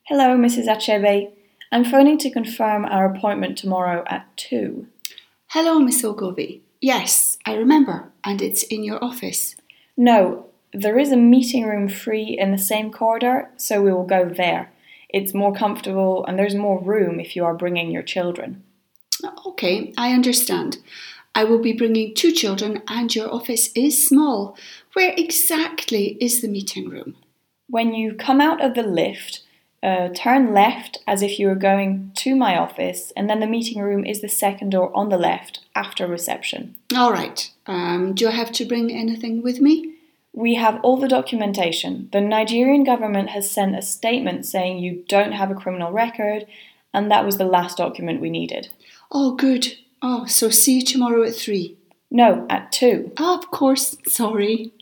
Hello, Mrs. Achebe. I'm phoning to confirm our appointment tomorrow at 2. Hello, Miss Ogilvy. Yes, I remember, and it's in your office. No, there is a meeting room free in the same corridor, so we will go there. It's more comfortable and there's more room if you are bringing your children. Okay, I understand. I will be bringing 2 children, and your office is small. Where exactly is the meeting room? When you come out of the lift, turn left as if you were going to my office, and then the meeting room is the second door on the left after reception. All right. Do I have to bring anything with me? We have all the documentation. The Nigerian government has sent a statement saying you don't have a criminal record, and that was the last document we needed. Oh, good. Oh, so see you tomorrow at 3. No, at 2. Oh, of course. Sorry.